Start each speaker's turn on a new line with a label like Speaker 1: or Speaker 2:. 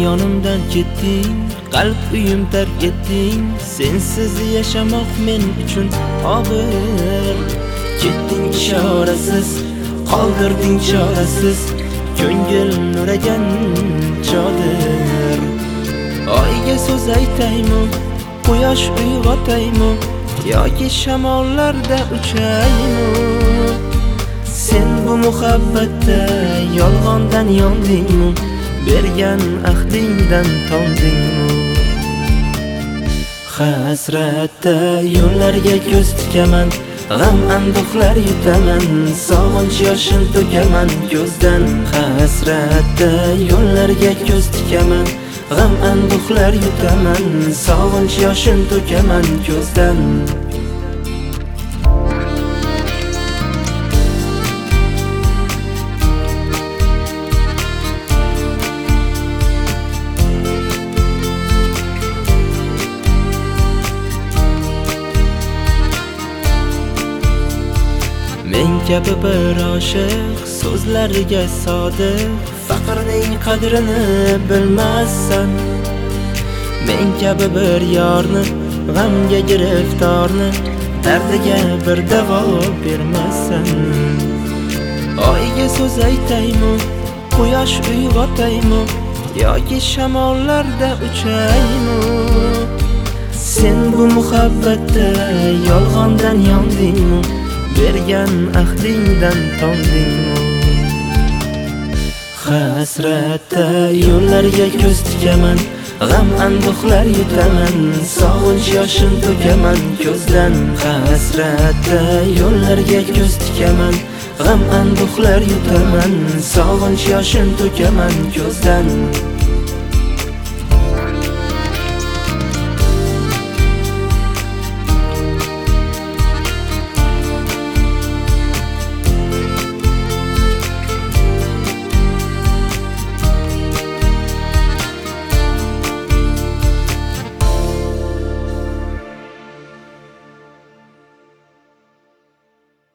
Speaker 1: yonimdan ketding, qalb uyim tark etding. Sensiz yashamoq men uchun og'ir. Ketding ishorasiz, qoldirding chorasiz, ko'ngil nuragan chodir. Oyga so'z aytaymi, quyosh uyg'otaymi, yoki shamollarda uchaymi? Sen bu muhabbatda yolg'ondan yondingmi, bergan ahdingdan tondingmi? Hasratda yo'llarga ko'z tikaman, g'am anduhlar yutaman, sog'inch yoshin to'kaman ko'zdan. Hasratda yo'llarga ko'z tikaman, g'am anduhlar yutaman, sog'inch yoshin to'kaman ko'zdan. Men kabi bir oshiq, so'zlariga sodiq, faqrning qadrini bilmassan. Men kabi bir yorni, g'amga giriftorni, dardiga bir davo bermassan. Oyga so'z aytaymi, quyosh uyg'otaymi, yoki shamollarda uchaymi? Sen bu muhabbatda yolg'ondan yondingmi, bergan ahdingdan tondingmi? Hasratda yo'llarga ko'z tikaman, g'am anduhlar yutaman, sog'inch yoshin to'kaman ko'zdan. Hasratda yo'llarga ko'z tikaman, g'am anduhlar yutaman, sog'inch yoshin to'kaman ko'zdan.